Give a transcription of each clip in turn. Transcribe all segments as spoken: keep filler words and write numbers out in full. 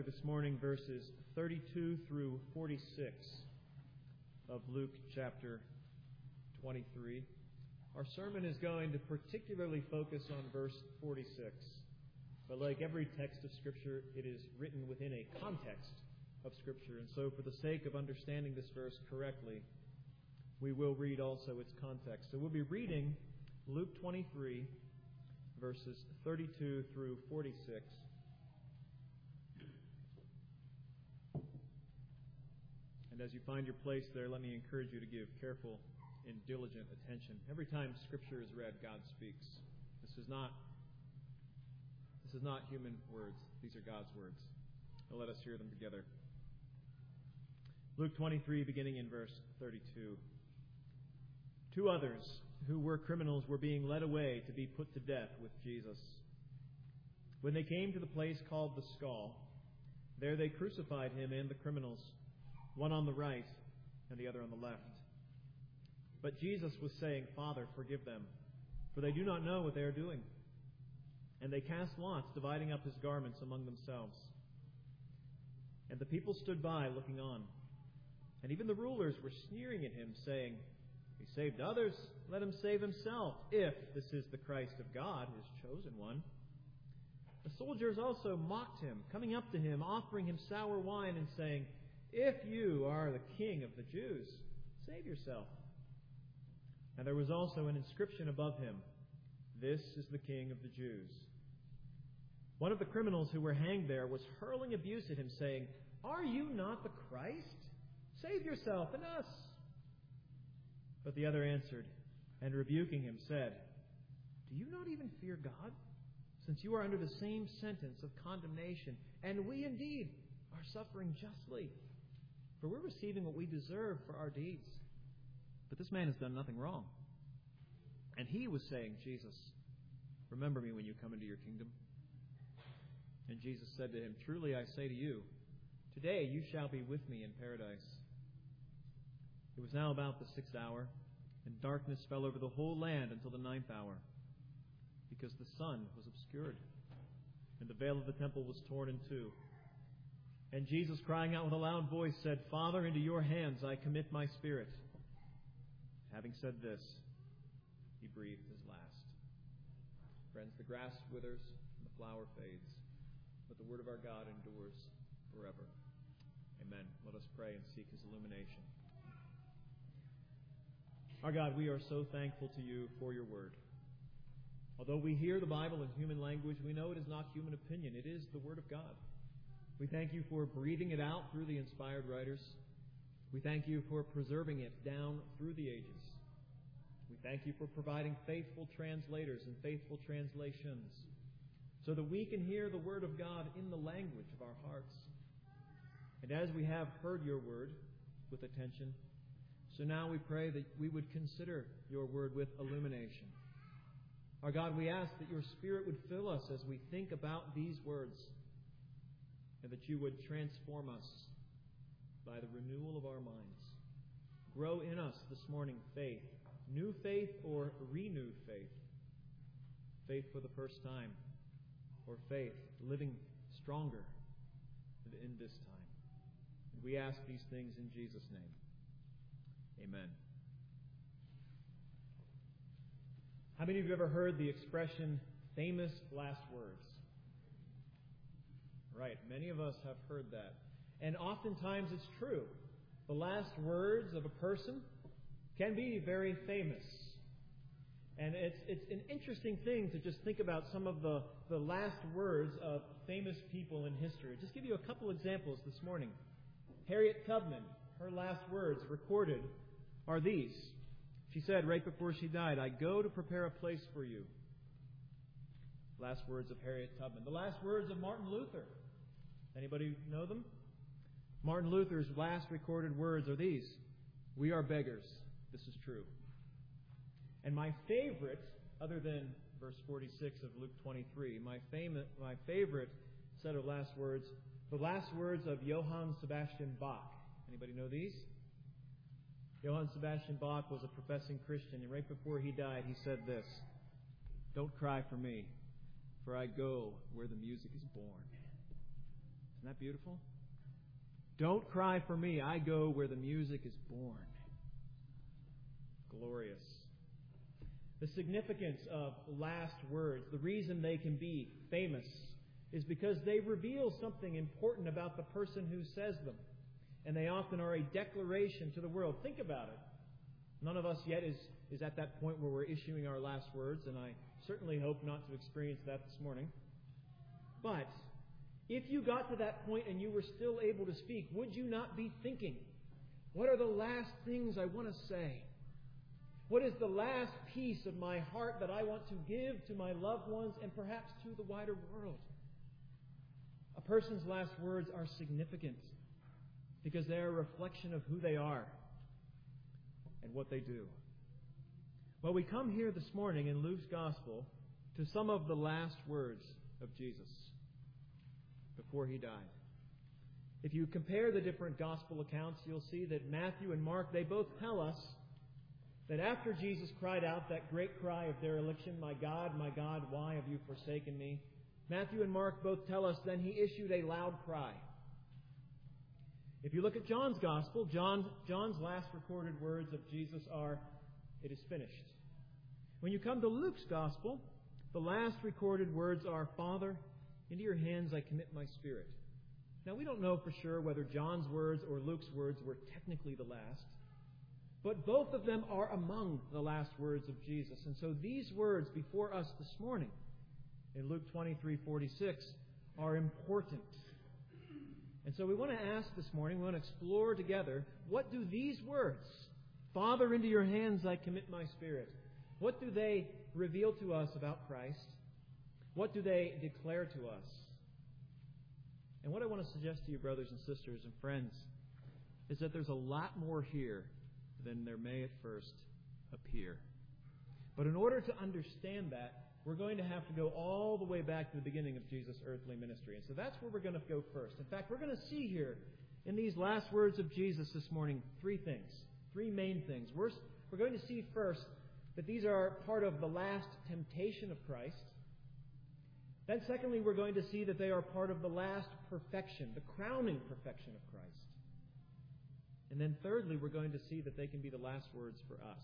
This morning, verses thirty-two through forty-six of Luke chapter twenty-three. Our sermon is going to particularly focus on verse forty-six. But like every text of Scripture, it is written within a context of Scripture. And so for the sake of understanding this verse correctly, we will read also its context. So we'll be reading Luke twenty-three, verses thirty-two through forty-six. And as you find your place there, let me encourage you to give careful and diligent attention. Every time Scripture is read, God speaks. This is not, this is not human words. These are God's words. So let us hear them together. Luke twenty-three, beginning in verse thirty-two. Two others who were criminals were being led away to be put to death with Jesus. When they came to the place called the Skull, there they crucified him and the criminals, one on the right and the other on the left. But Jesus was saying, "Father, forgive them, for they do not know what they are doing." And they cast lots, dividing up his garments among themselves. And the people stood by, looking on. And even the rulers were sneering at him, saying, "He saved others, let him save himself, if this is the Christ of God, his chosen one." The soldiers also mocked him, coming up to him, offering him sour wine, and saying, "If you are the king of the Jews, save yourself." And there was also an inscription above him, "This is the King of the Jews." One of the criminals who were hanged there was hurling abuse at him, saying, "Are you not the Christ? Save yourself and us." But the other answered, and rebuking him, said, "Do you not even fear God, since you are under the same sentence of condemnation? And we indeed are suffering justly, for we're receiving what we deserve for our deeds. But this man has done nothing wrong." And he was saying, "Jesus, remember me when you come into your kingdom." And Jesus said to him, "Truly I say to you, today you shall be with me in paradise." It was now about the sixth hour, and darkness fell over the whole land until the ninth hour, because the sun was obscured, and the veil of the temple was torn in two. And Jesus, crying out with a loud voice, said, "Father, into your hands I commit my spirit." Having said this, he breathed his last. Friends, the grass withers and the flower fades, but the word of our God endures forever. Amen. Let us pray and seek his illumination. Our God, we are so thankful to you for your word. Although we hear the Bible in human language, we know it is not human opinion. It is the word of God. We thank you for breathing it out through the inspired writers. We thank you for preserving it down through the ages. We thank you for providing faithful translators and faithful translations so that we can hear the word of God in the language of our hearts. And as we have heard your word with attention, so now we pray that we would consider your word with illumination. Our God, we ask that your Spirit would fill us as we think about these words, and that you would transform us by the renewal of our minds. Grow in us this morning faith, new faith or renewed faith, faith for the first time, or faith living stronger in this time. And we ask these things in Jesus' name. Amen. How many of you have ever heard the expression, famous last words? Right, many of us have heard that. And oftentimes it's true. The last words of a person can be very famous. And it's it's an interesting thing to just think about some of the, the last words of famous people in history. I'll just give you a couple examples this morning. Harriet Tubman, her last words recorded are these. She said right before she died, "I go to prepare a place for you." Last words of Harriet Tubman. The last words of Martin Luther. Anybody know them? Martin Luther's last recorded words are these: "We are beggars. This is true." And my favorite, other than verse forty-six of Luke twenty-three, my, fam- my favorite set of last words, the last words of Johann Sebastian Bach. Anybody know these? Johann Sebastian Bach was a professing Christian, and right before he died, he said this: "Don't cry for me, for I go where the music is born." Isn't that beautiful? Don't cry for me. I go where the music is born. Glorious. The significance of last words, the reason they can be famous, is because they reveal something important about the person who says them. And they often are a declaration to the world. Think about it. None of us yet is, is at that point where we're issuing our last words, and I certainly hope not to experience that this morning. But if you got to that point and you were still able to speak, would you not be thinking, what are the last things I want to say? What is the last piece of my heart that I want to give to my loved ones and perhaps to the wider world? A person's last words are significant because they are a reflection of who they are and what they do. Well, we come here this morning in Luke's Gospel to some of the last words of Jesus before He died. If you compare the different Gospel accounts, you'll see that Matthew and Mark, they both tell us that after Jesus cried out that great cry of dereliction, "My God, my God, why have you forsaken me?" Matthew and Mark both tell us then He issued a loud cry. If you look at John's Gospel, John, John's last recorded words of Jesus are, "It is finished." When you come to Luke's Gospel, the last recorded words are, "Father, into your hands I commit my spirit." Now, we don't know for sure whether John's words or Luke's words were technically the last, but both of them are among the last words of Jesus. And so these words before us this morning in Luke twenty-three forty-six are important. And so we want to ask this morning, we want to explore together, what do these words, "Father, into your hands I commit my spirit," what do they reveal to us about Christ? What do they declare to us? And what I want to suggest to you, brothers and sisters and friends, is that there's a lot more here than there may at first appear. But in order to understand that, we're going to have to go all the way back to the beginning of Jesus' earthly ministry. And so that's where we're going to go first. In fact, we're going to see here in these last words of Jesus this morning three things, three main things. We're, we're going to see first that these are part of the last temptation of Christ. Then secondly, we're going to see that they are part of the last perfection, the crowning perfection of Christ. And then thirdly, we're going to see that they can be the last words for us.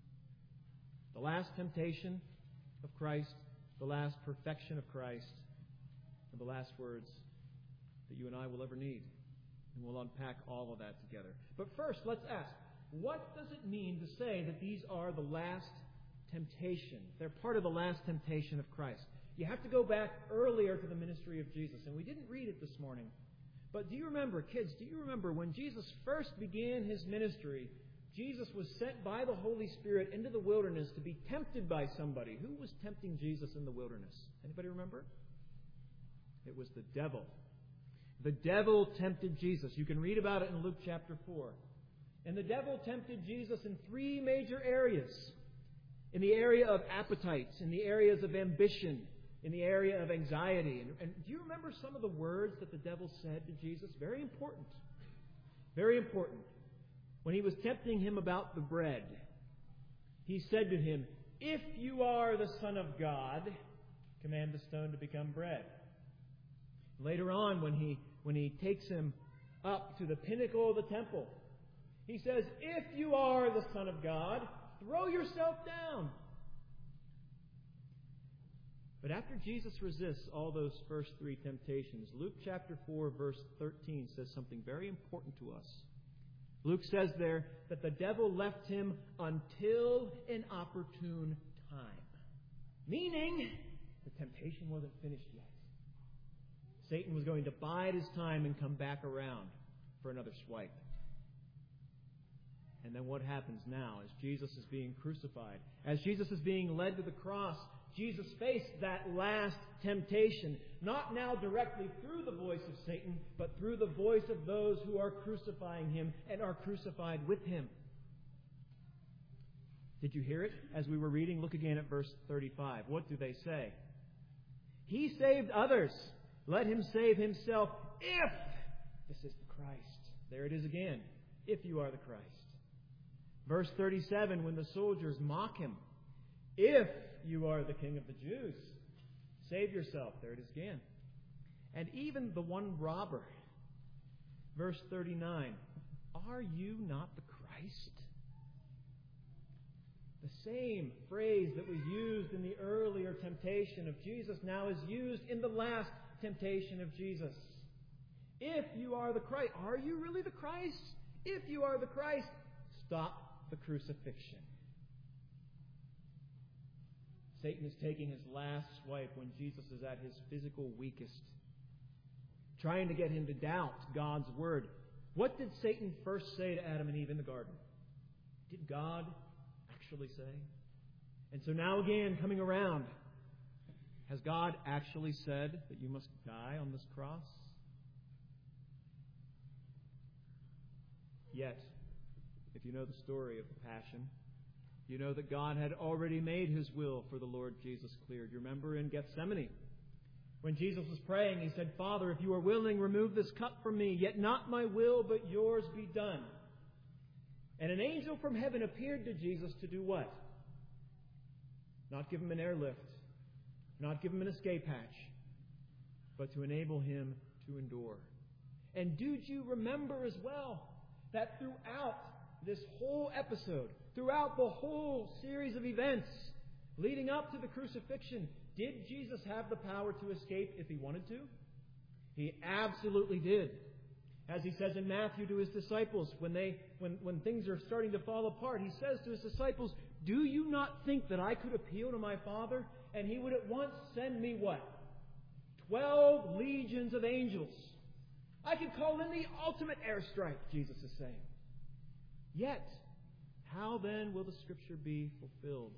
The last temptation of Christ, the last perfection of Christ, and the last words that you and I will ever need. And we'll unpack all of that together. But first, let's ask, what does it mean to say that these are the last temptation? They're part of the last temptation of Christ. You have to go back earlier to the ministry of Jesus, and we didn't read it this morning. But do you remember, kids, do you remember when Jesus first began His ministry, Jesus was sent by the Holy Spirit into the wilderness to be tempted by somebody. Who was tempting Jesus in the wilderness? Anybody remember? It was the devil. The devil tempted Jesus. You can read about it in Luke chapter four. And the devil tempted Jesus in three major areas. In the area of appetites, in the areas of ambition, in the area of anxiety. And, and do you remember some of the words that the devil said to Jesus? Very important. Very important. When he was tempting Him about the bread, He said to Him, "If you are the Son of God, command the stone to become bread." Later on, when he, when he takes Him up to the pinnacle of the temple, He says, "If you are the Son of God, throw yourself down." But after Jesus resists all those first three temptations, Luke chapter four, verse thirteen says something very important to us. Luke says there that the devil left Him until an opportune time. Meaning, the temptation wasn't finished yet. Satan was going to bide his time and come back around for another swipe. And then what happens now as Jesus is being crucified? As Jesus is being led to the cross, Jesus faced that last temptation, not now directly through the voice of Satan, but through the voice of those who are crucifying Him and are crucified with Him. Did you hear it as we were reading? Look again at verse thirty-five. What do they say? "He saved others. Let Him save Himself if this is the Christ." There it is again. If you are the Christ. Verse thirty-seven, when the soldiers mock Him, "If you are the King of the Jews, save yourself." There it is again. and even the one robber. Verse thirty-nine, are you not the Christ? The same phrase that was used in the earlier temptation of Jesus now is used in the last temptation of Jesus. If you are the Christ, are you really the Christ? If you are the Christ, stop the crucifixion. Satan is taking his last swipe when Jesus is at his physical weakest, trying to get him to doubt God's word. What did Satan first say to Adam and Eve in the garden? Did God actually say? And so now again, coming around, has God actually said that you must die on this cross? Yet, if you know the story of the Passion, you know that God had already made His will for the Lord Jesus clear. Do you remember in Gethsemane? When Jesus was praying, He said, Father, if you are willing, remove this cup from me, yet not my will, but yours be done. And an angel from heaven appeared to Jesus to do what? Not give him an airlift, not give him an escape hatch, but to enable him to endure. And do you remember as well that throughout this whole episode, throughout the whole series of events leading up to the crucifixion, did Jesus have the power to escape if He wanted to? He absolutely did. As He says in Matthew to His disciples, when they when, when things are starting to fall apart, He says to His disciples, do you not think that I could appeal to my Father and He would at once send me what? Twelve legions of angels. I could call in the ultimate airstrike, Jesus is saying. Yet, how then will the Scripture be fulfilled?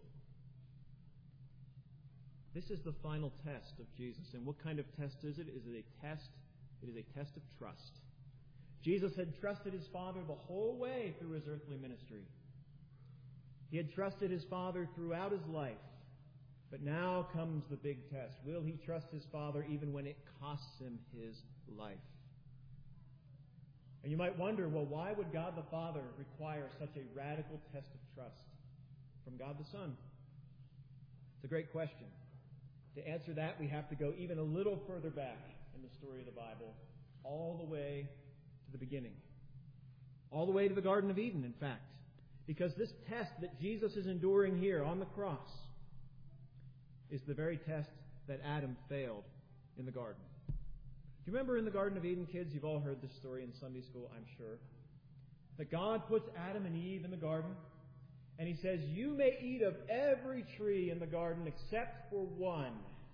This is the final test of Jesus. And what kind of test is it? Is it a test? It is a test of trust. Jesus had trusted His Father the whole way through His earthly ministry. He had trusted His Father throughout His life. But now comes the big test. Will He trust His Father even when it costs Him His life? And you might wonder, well, why would God the Father require such a radical test of trust from God the Son? It's a great question. To answer that, we have to go even a little further back in the story of the Bible, all the way to the beginning. All the way to the Garden of Eden, in fact. Because this test that Jesus is enduring here on the cross is the very test that Adam failed in the garden. Do you remember in the Garden of Eden, kids? You've all heard this story in Sunday school, I'm sure. That God puts Adam and Eve in the garden, and He says, you may eat of every tree in the garden except for one.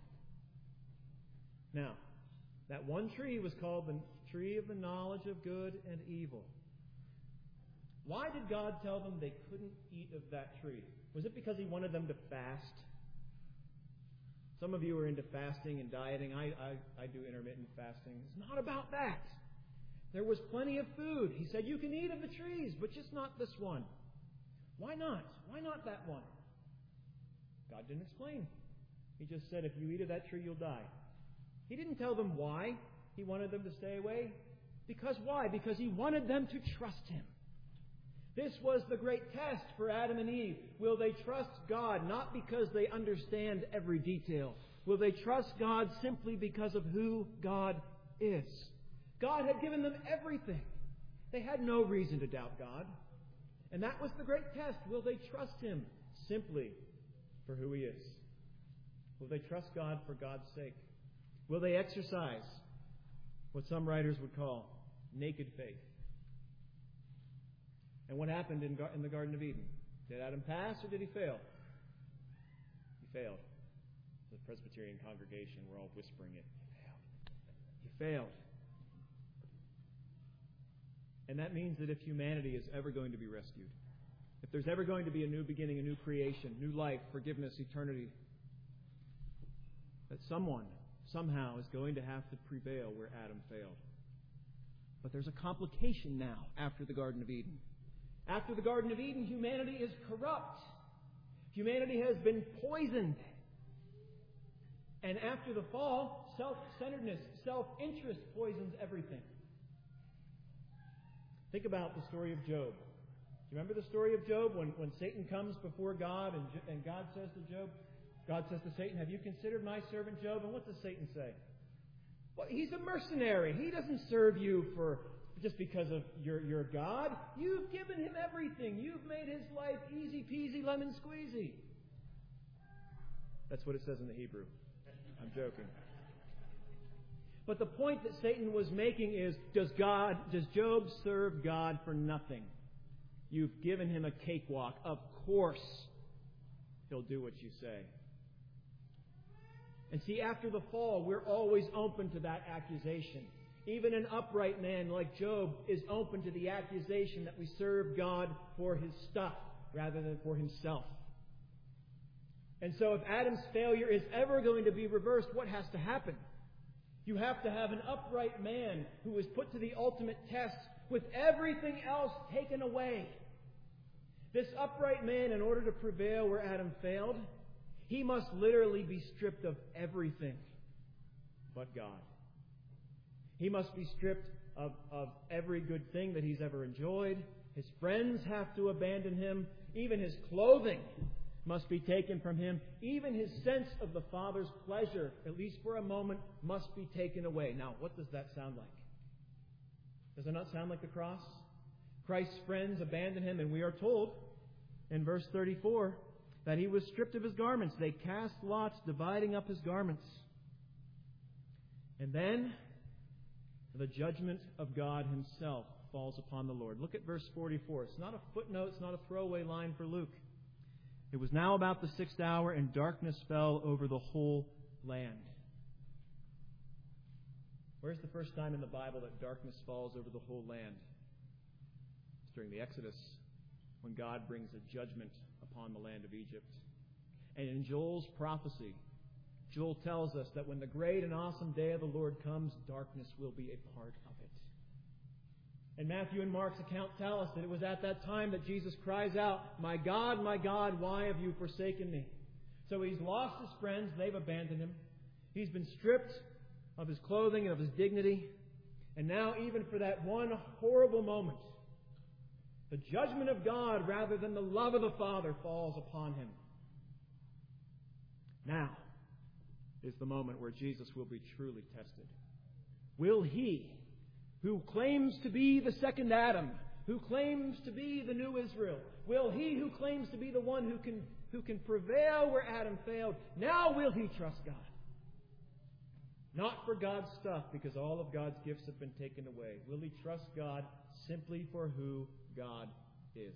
Now, that one tree was called the tree of the knowledge of good and evil. Why did God tell them they couldn't eat of that tree? Was it because He wanted them to fast? Some of you are into fasting and dieting. I, I, I do intermittent fasting. It's not about that. There was plenty of food. He said, you can eat of the trees, but just not this one. Why not? Why not that one? God didn't explain. He just said, if you eat of that tree, you'll die. He didn't tell them why He wanted them to stay away. Because why? Because He wanted them to trust Him. This was the great test for Adam and Eve. Will they trust God not because they understand every detail? Will they trust God simply because of who God is? God had given them everything. They had no reason to doubt God. And that was the great test. Will they trust Him simply for who He is? Will they trust God for God's sake? Will they exercise what some writers would call naked faith? And what happened in, in the Garden of Eden? Did Adam pass or did he fail? He failed. The Presbyterian congregation were all whispering it. He failed. He failed. And that means that if humanity is ever going to be rescued, if there's ever going to be a new beginning, a new creation, new life, forgiveness, eternity, that someone, somehow, is going to have to prevail where Adam failed. But there's a complication now after the Garden of Eden. After the Garden of Eden, humanity is corrupt. Humanity has been poisoned. And after the fall, self-centeredness, self-interest poisons everything. Think about the story of Job. Do you remember the story of Job when, when Satan comes before God and, and God says to Job, God says to Satan, have you considered my servant Job? And what does Satan say? Well, he's a mercenary. He doesn't serve you for just because of your, your God. You've given him everything. You've made his life easy peasy lemon squeezy. That's what it says in the Hebrew. I'm joking. But the point that Satan was making is, does God, does Job serve God for nothing? You've given him a cakewalk. Of course, he'll do what you say. And see, after the fall, we're always open to that accusation. Even an upright man like Job is open to the accusation that we serve God for his stuff rather than for himself. And so if Adam's failure is ever going to be reversed, what has to happen? You have to have an upright man who is put to the ultimate test with everything else taken away. This upright man, in order to prevail where Adam failed, he must literally be stripped of everything but God. He must be stripped of, of every good thing that he's ever enjoyed. His friends have to abandon him. Even his clothing must be taken from him. Even his sense of the Father's pleasure, at least for a moment, must be taken away. Now, what does that sound like? Does it not sound like the cross? Christ's friends abandon him, and we are told in verse thirty-four that he was stripped of his garments. They cast lots, dividing up his garments. And then the judgment of God himself falls upon the Lord. Look at verse forty-four. It's not a footnote, it's not a throwaway line for Luke. It was now about the sixth hour, and darkness fell over the whole land. Where's the first time in the Bible that darkness falls over the whole land? It's during the Exodus, when God brings a judgment upon the land of Egypt. And in Joel's prophecy, Joel tells us that when the great and awesome day of the Lord comes, darkness will be a part of it. And Matthew and Mark's account tell us that it was at that time that Jesus cries out, "My God, my God, why have you forsaken me?" So he's lost his friends, they've abandoned him. He's been stripped of his clothing and of his dignity. And now, even for that one horrible moment, the judgment of God, rather than the love of the Father, falls upon him. Now is the moment where Jesus will be truly tested. Will he, who claims to be the second Adam, who claims to be the new Israel, will he who claims to be the one who can, who can prevail where Adam failed, now will he trust God? Not for God's stuff, because all of God's gifts have been taken away. Will he trust God simply for who God is?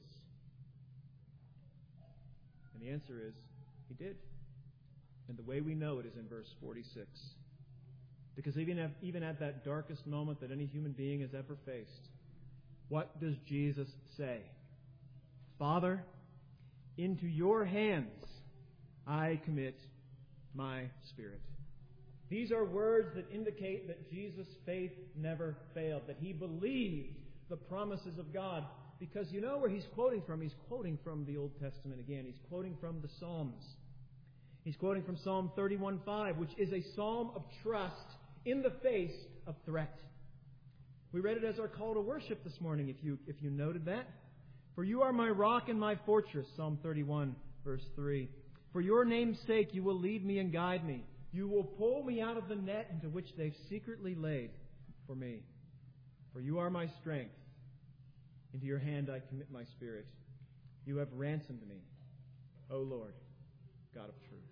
And the answer is, he did. And the way we know it is in verse forty-six. Because even at, even at that darkest moment that any human being has ever faced, what does Jesus say? "Father, into your hands I commit my spirit." These are words that indicate that Jesus' faith never failed, that he believed the promises of God. Because you know where he's quoting from? He's quoting from the Old Testament again. He's quoting from the Psalms. He's quoting from Psalm thirty-one five, which is a psalm of trust in the face of threat. We read it as our call to worship this morning, if you, if you noted that. "For you are my rock and my fortress," Psalm thirty-one, verse three. "For your name's sake you will lead me and guide me. You will pull me out of the net into which they've secretly laid for me. For you are my strength. Into your hand I commit my spirit. You have ransomed me, O Lord, God of truth."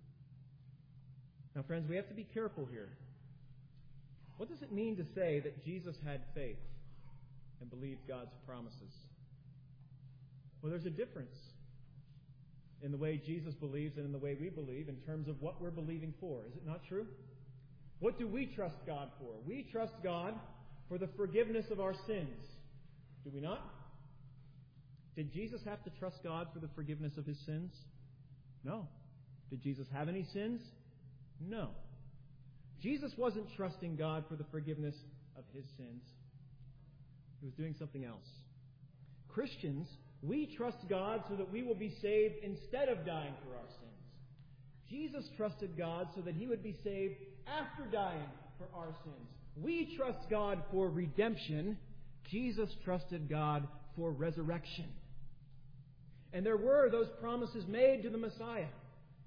Now, friends, we have to be careful here. What does it mean to say that Jesus had faith and believed God's promises? Well, there's a difference in the way Jesus believes and in the way we believe in terms of what we're believing for. Is it not true? What do we trust God for? We trust God for the forgiveness of our sins. Do we not? Did Jesus have to trust God for the forgiveness of his sins? No. Did Jesus have any sins? No. Jesus wasn't trusting God for the forgiveness of his sins. He was doing something else. Christians, we trust God so that we will be saved instead of dying for our sins. Jesus trusted God so that he would be saved after dying for our sins. We trust God for redemption. Jesus trusted God for resurrection. And there were those promises made to the Messiah.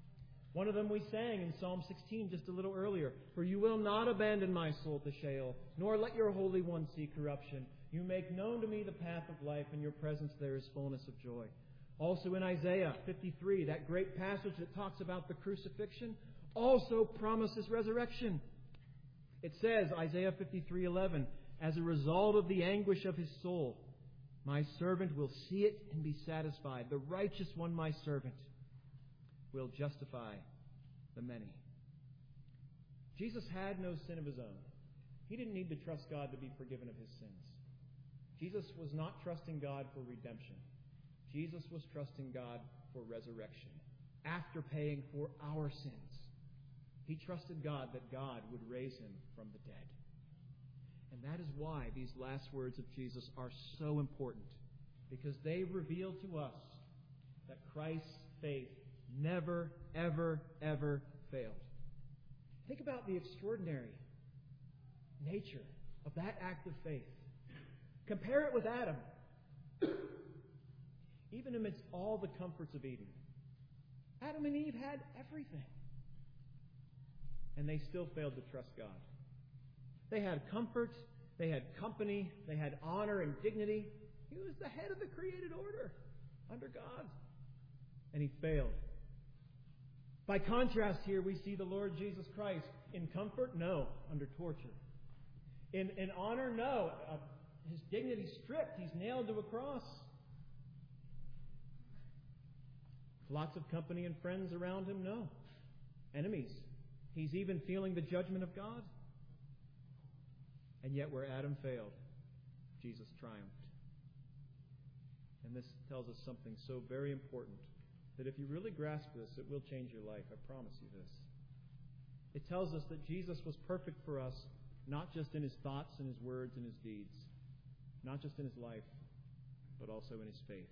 One of them we sang in Psalm sixteen just a little earlier. For you will not abandon my soul to Sheol, nor let your Holy One see corruption. You make known to me the path of life. In your presence there is fullness of joy. Also in Isaiah fifty-three, that great passage that talks about the crucifixion, also promises resurrection. It says, Isaiah fifty-three eleven, as a result of the anguish of his soul, my servant will see it and be satisfied. The righteous one, my servant, will justify the many. Jesus had no sin of his own. He didn't need to trust God to be forgiven of his sins. Jesus was not trusting God for redemption. Jesus was trusting God for resurrection. After paying for our sins, he trusted God that God would raise him from the dead. And that is why these last words of Jesus are so important, because they reveal to us that Christ's faith never, ever, ever failed. Think about the extraordinary nature of that act of faith. Compare it with Adam. Even amidst all the comforts of Eden, Adam and Eve had everything. And they still failed to trust God. They had comfort, they had company, they had honor and dignity. He was the head of the created order under God. And he failed. By contrast here, we see the Lord Jesus Christ in comfort, no, under torture. In, in honor, no, uh, his dignity stripped. He's nailed to a cross. Lots of company and friends around him, no. Enemies. He's even feeling the judgment of God. And yet where Adam failed, Jesus triumphed. And this tells us something so very important, that if you really grasp this, it will change your life. I promise you this. It tells us that Jesus was perfect for us, not just in his thoughts and his words and his deeds, not just in his life, but also in his faith.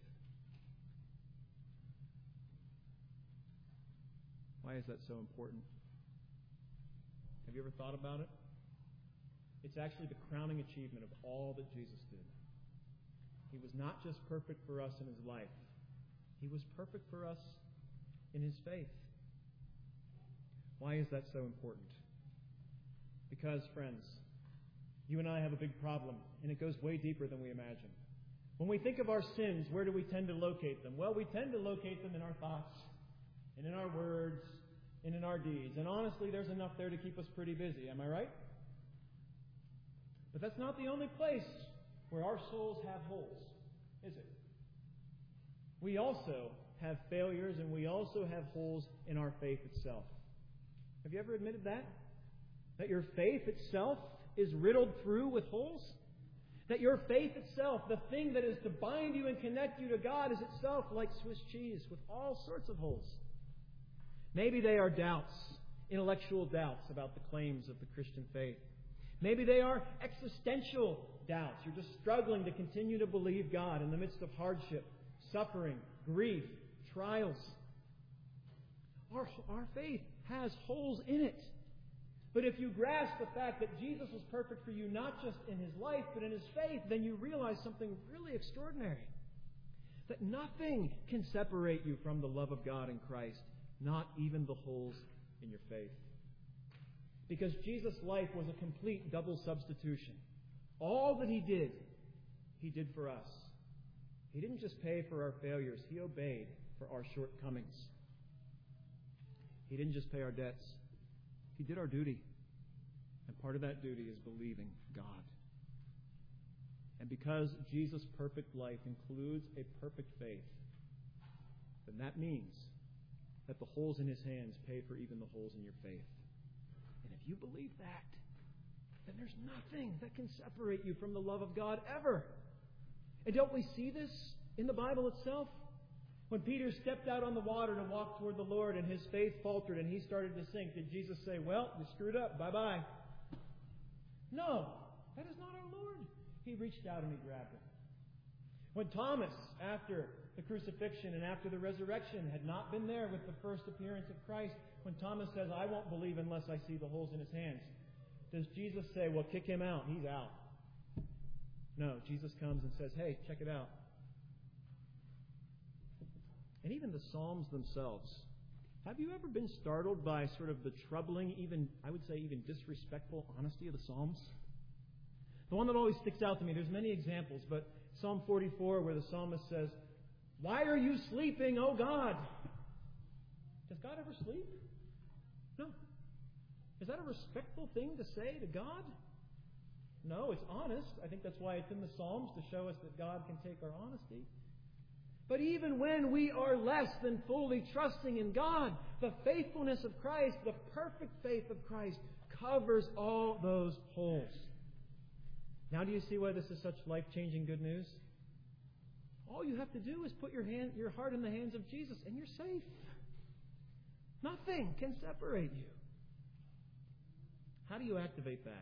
Why is that so important? Have you ever thought about it? It's actually the crowning achievement of all that Jesus did. He was not just perfect for us in his life. He was perfect for us in his faith. Why is that so important? Because, friends, you and I have a big problem, and it goes way deeper than we imagine. When we think of our sins, where do we tend to locate them? Well, we tend to locate them in our thoughts, and in our words, and in our deeds. And honestly, there's enough there to keep us pretty busy. Am I right? But that's not the only place where our souls have holes, is it? We also have failures, and we also have holes in our faith itself. Have you ever admitted that? That your faith itself is riddled through with holes? That your faith itself, the thing that is to bind you and connect you to God, is itself like Swiss cheese with all sorts of holes. Maybe they are doubts, intellectual doubts about the claims of the Christian faith. Maybe they are existential doubts. You're just struggling to continue to believe God in the midst of hardship, suffering, grief, trials. Our, our faith has holes in it. But if you grasp the fact that Jesus was perfect for you, not just in his life, but in his faith, then you realize something really extraordinary. That nothing can separate you from the love of God in Christ, not even the holes in your faith. Because Jesus' life was a complete double substitution. All that he did, he did for us. He didn't just pay for our failures. He obeyed for our shortcomings. He didn't just pay our debts. He did our duty. And part of that duty is believing God. And because Jesus' perfect life includes a perfect faith, then that means that the holes in his hands pay for even the holes in your faith. And if you believe that, then there's nothing that can separate you from the love of God ever. And don't we see this in the Bible itself? When Peter stepped out on the water to walk toward the Lord and his faith faltered and he started to sink, did Jesus say, well, you screwed up, bye-bye? No, that is not our Lord. He reached out and he grabbed him. When Thomas, after the crucifixion and after the resurrection, had not been there with the first appearance of Christ, when Thomas says, I won't believe unless I see the holes in his hands, does Jesus say, well, kick him out, he's out? No, Jesus comes and says, hey, check it out. And even the Psalms themselves Have you ever been startled by sort of the troubling, even, I would say, even disrespectful honesty of the Psalms? The one that always sticks out to me, there's many examples, but Psalm forty-four, where the psalmist says, "Why are you sleeping, O God?" Does God ever sleep? No. Is that a respectful thing to say to God? No, it's honest. I think that's why it's in the Psalms, to show us that God can take our honesty. But even when we are less than fully trusting in God, the faithfulness of Christ, the perfect faith of Christ, covers all those holes. Now do you see why this is such life-changing good news? All you have to do is put your hand, your heart in the hands of Jesus, and you're safe. Nothing can separate you. How do you activate that?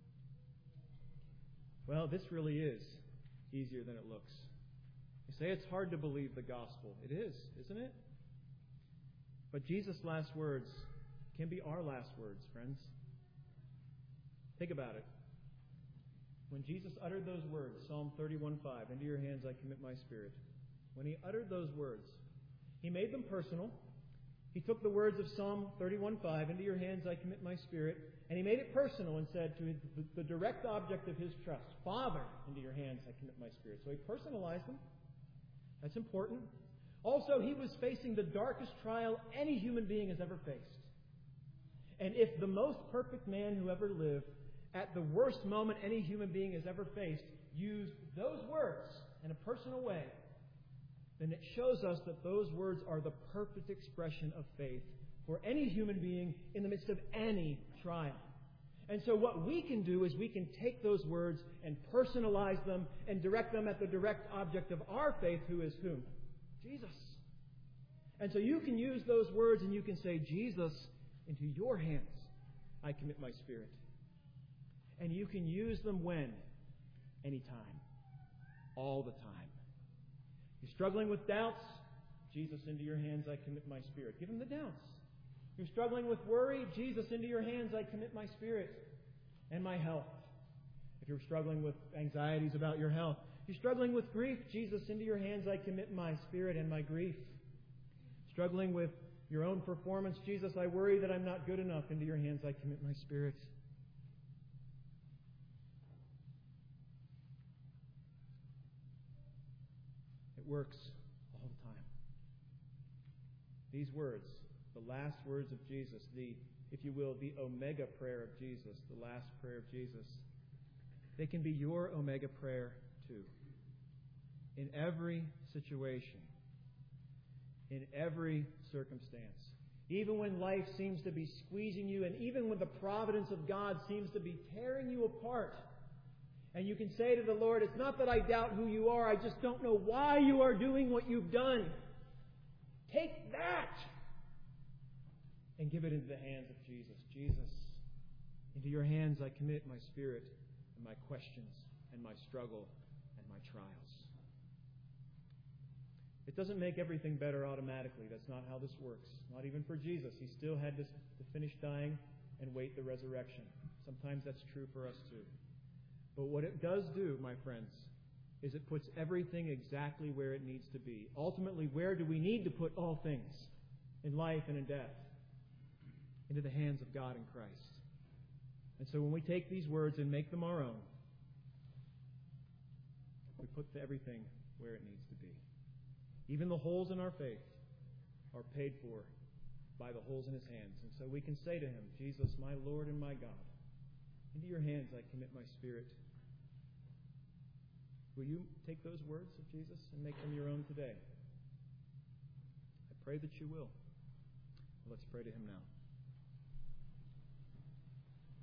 Well, this really is easier than it looks. You say it's hard to believe the gospel. It is, isn't it? But Jesus' last words can be our last words, friends. Think about it. When Jesus uttered those words, Psalm thirty-one five, "Into your hands I commit my spirit." When He uttered those words, He made them personal. He took the words of Psalm thirty-one five, "Into your hands I commit my spirit," and He made it personal and said to his, the, the direct object of His trust, "Father, into your hands I commit my spirit." So He personalized them. That's important. Also, He was facing the darkest trial any human being has ever faced. And if the most perfect man who ever lived, at the worst moment any human being has ever faced, used those words in a personal way, then it shows us that those words are the perfect expression of faith for any human being in the midst of any trial. And so what we can do is we can take those words and personalize them and direct them at the direct object of our faith, who is whom? Jesus. And so you can use those words and you can say, "Jesus, into your hands I commit my spirit." And you can use them when? Anytime. All the time. You're struggling with doubts? Jesus, into your hands I commit my spirit. Give Him the doubts. You're struggling with worry? Jesus, into your hands I commit my spirit and my health. If you're struggling with anxieties about your health. You're struggling with grief? Jesus, into your hands I commit my spirit and my grief. Struggling with your own performance? Jesus, I worry that I'm not good enough. Into your hands I commit my spirit. It works all the time. These words, the last words of Jesus, the, if you will, the Omega prayer of Jesus, the last prayer of Jesus, they can be your Omega prayer too. In every situation, in every circumstance, even when life seems to be squeezing you, and even when the providence of God seems to be tearing you apart, and you can say to the Lord, "It's not that I doubt who you are, I just don't know why you are doing what you've done." Take that and give it into the hands of Jesus. Jesus, into your hands I commit my spirit and my questions and my struggle and my trials. It doesn't make everything better automatically. That's not how this works. Not even for Jesus. He still had to, to finish dying and wait the resurrection. Sometimes that's true for us too. But what it does do, my friends, is it puts everything exactly where it needs to be. Ultimately, where do we need to put all things in life and in death? Into the hands of God in Christ. And so when we take these words and make them our own, we put everything where it needs to be. Even the holes in our faith are paid for by the holes in His hands. And so we can say to Him, "Jesus, my Lord and my God, into your hands I commit my spirit." Will you take those words of Jesus and make them your own today? I pray that you will. Let's pray to Him now.